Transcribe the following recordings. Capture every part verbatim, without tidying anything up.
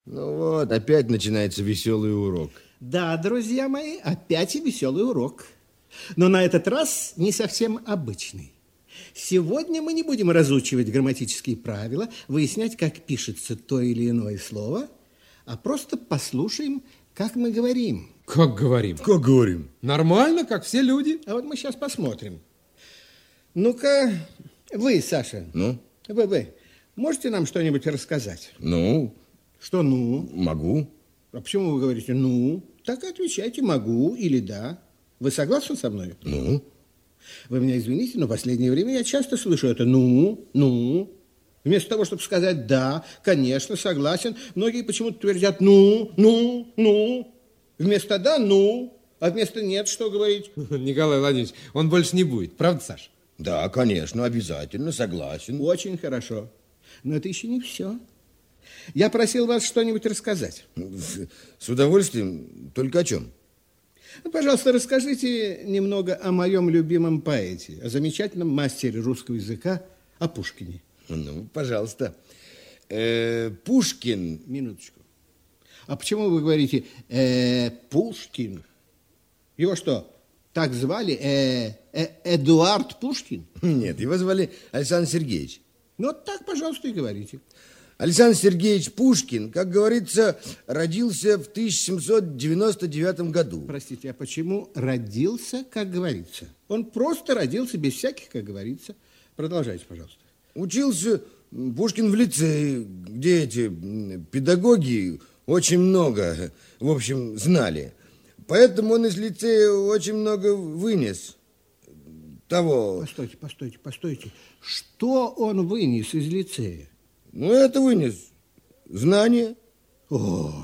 Ну вот, опять начинается веселый урок. Да, друзья мои, опять и веселый урок. Но на этот раз не совсем обычный. Сегодня мы не будем разучивать грамматические правила, выяснять, как пишется то или иное слово, а просто послушаем, как мы говорим. Как говорим? Как говорим? Нормально, как все люди. А вот мы сейчас посмотрим. Ну-ка, вы, Саша. Ну? Вы, вы, можете нам что-нибудь рассказать? Ну? Что ну? Могу. А почему вы говорите ну? Так и отвечайте могу или да. Вы согласны со мной? Ну? Вы меня извините, но в последнее время я часто слышу это ну, ну. Вместо того, чтобы сказать да, конечно, согласен, многие почему-то твердят ну, ну, ну. Вместо да, ну, а вместо нет, что говорить? Николай Владимирович, он больше не будет, правда, Саша? Да, конечно, обязательно, согласен. Очень хорошо. Но это еще не все. Я просил вас что-нибудь рассказать. С удовольствием, только о чем? Пожалуйста, расскажите немного о моем любимом поэте, о замечательном мастере русского языка, о Пушкине. Ну, пожалуйста. Э, Пушкин... Минуточку. А почему вы говорите э, Пушкин? Его что, так звали? Э, э, Эдуард Пушкин? Нет, его звали Александр Сергеевич. Ну, так, пожалуйста, и говорите. Александр Сергеевич Пушкин, как говорится, родился в тысяча семьсот девяносто девятом году. Простите, а почему родился, как говорится? Он просто родился без всяких, как говорится. Продолжайте, пожалуйста. Учился Пушкин в лицее, где эти педагоги очень много, в общем, знали. Поэтому он из лицея очень много вынес того... Постойте, постойте, постойте. Что он вынес из лицея? Ну, это вынес. Знания. О,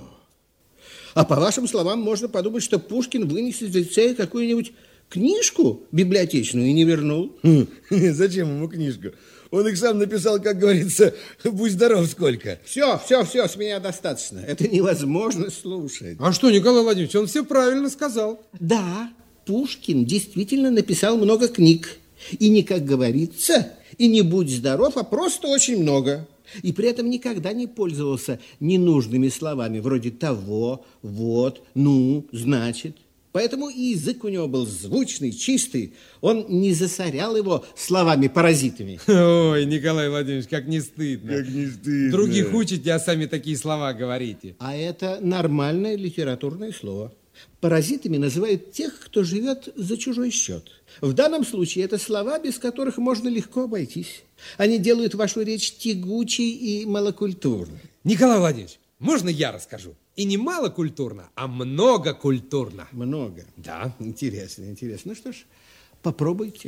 а по вашим словам можно подумать, что Пушкин вынес из лицея какую-нибудь книжку библиотечную и не вернул. Зачем ему книжку? Он их сам написал, как говорится, будь здоров сколько. Все, все, все, с меня достаточно. Это невозможно слушать. А что, Николай Владимирович, он все правильно сказал. Да, Пушкин действительно написал много книг. И не как говорится, и не будь здоров, а просто очень много. И при этом никогда не пользовался ненужными словами, вроде того, вот, ну, значит. Поэтому и язык у него был звучный, чистый. Он не засорял его словами-паразитами. Ой, Николай Владимирович, как не стыдно. Как не стыдно. Других учите, а сами такие слова говорите. А это нормальное литературное слово. Паразитами называют тех, кто живет за чужой счет. В данном случае это слова, без которых можно легко обойтись. Они делают вашу речь тягучей и малокультурной. Николай Владимирович, можно я расскажу? И не малокультурно, а многокультурно. Много? Да. Интересно, интересно. Ну что ж, попробуйте.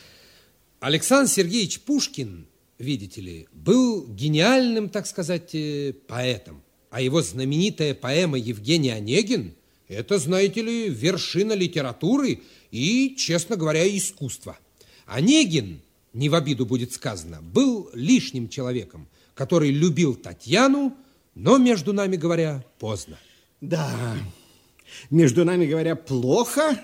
Александр Сергеевич Пушкин, видите ли, был гениальным, так сказать, поэтом. А его знаменитая поэма «Евгений Онегин» – это, знаете ли, вершина литературы и, честно говоря, искусства. Онегин, не в обиду будет сказано, был лишним человеком, который любил Татьяну, но, между нами говоря, поздно. Да, между нами говоря, плохо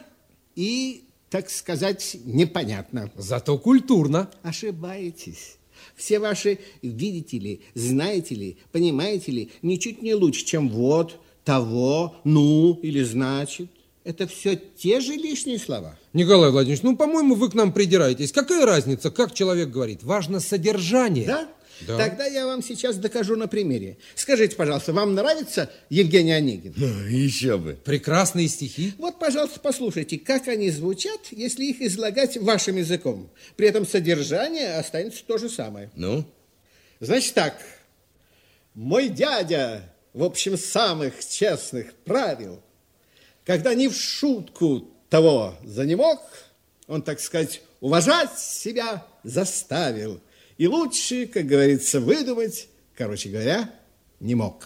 и, так сказать, непонятно. Зато культурно. Ошибаетесь. Все ваши «видите ли», «знаете ли», «понимаете ли» ничуть не лучше, чем «вот», «того», «ну» или «значит». Это все те же лишние слова. Николай Владимирович, ну, по-моему, вы к нам придираетесь. Какая разница, как человек говорит? Важно содержание. Да? Да. Тогда я вам сейчас докажу на примере. Скажите, пожалуйста, вам нравится Евгений Онегин? Ну, еще бы. Прекрасные стихи. Вот, пожалуйста, послушайте, как они звучат, если их излагать вашим языком. При этом содержание останется то же самое. Ну? Значит так. Мой дядя, в общем, самых честных правил, когда не в шутку того занемог, он, так сказать, уважать себя заставил. И лучше, как говорится, выдумать, короче говоря, не мог.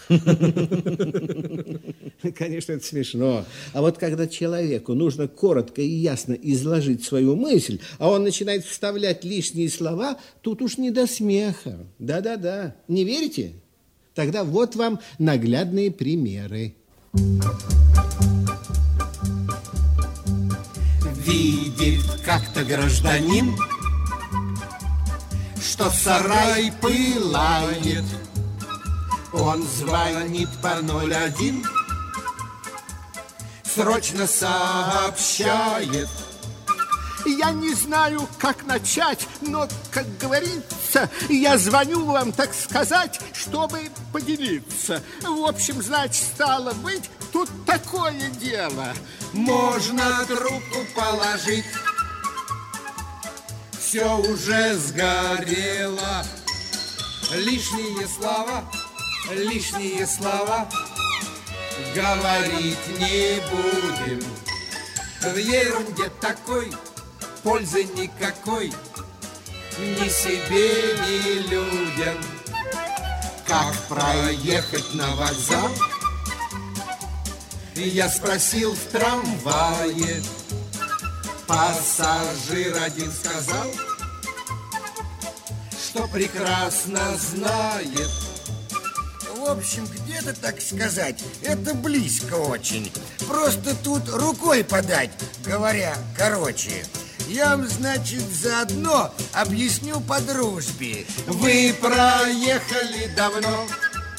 Конечно, это смешно. А вот когда человеку нужно коротко и ясно изложить свою мысль, а он начинает вставлять лишние слова, тут уж не до смеха. Да-да-да. Не верите? Тогда вот вам наглядные примеры. Видит как-то гражданин, что сарай пылает, Он звонит по ноль один, срочно сообщает: я не знаю, как начать, но, как говорится, я звоню вам, так сказать, чтобы поделиться. В общем, значит, стало быть, тут такое дело. Можно трубку положить, все уже сгорело. Лишние слова, лишние слова говорить не будем. В ерунде такой пользы никакой ни себе, ни людям. Как проехать на вокзал? Я спросил в трамвае. Пассажир один сказал, что прекрасно знает. В общем, где-то, так сказать, это близко очень. Просто тут рукой подать, говоря короче. Я вам, значит, заодно объясню по дружбе. Вы проехали давно,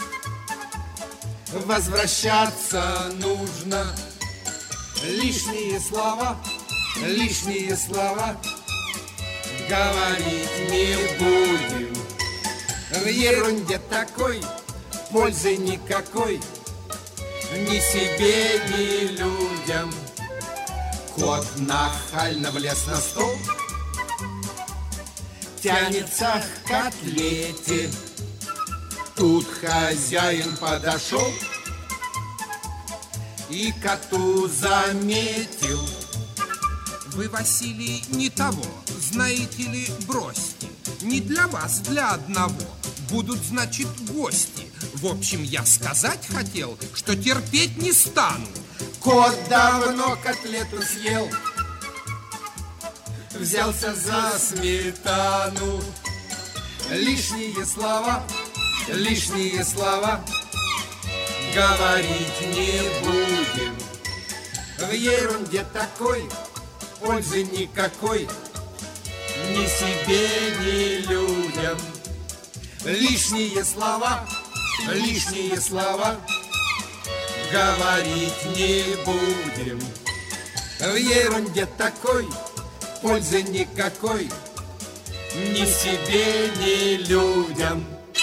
возвращаться нужно. Лишние слова, лишние слова говорить не будем. В ерунде такой пользы никакой ни себе, ни людям. Кот нахально влез на стол, тянется к котлете. Тут хозяин подошел и коту заметил: вы, Василий, не того, знаете ли, бросьте. Не для вас, для одного. Будут, значит, гости. В общем, я сказать хотел, что терпеть не стану. Кот давно котлету съел, взялся за сметану. Лишние слова, лишние слова говорить не будем. В ерунде такой пользы никакой ни себе, ни людям. Лишние слова, лишние слова говорить не будем. В ерунде такой пользы никакой ни себе, ни людям.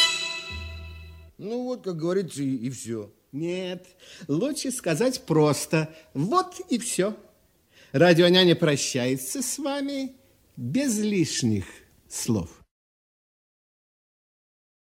Ну вот, как говорится, и, и все. Нет, лучше сказать просто. Вот и все. Радионяня прощается с вами без лишних слов.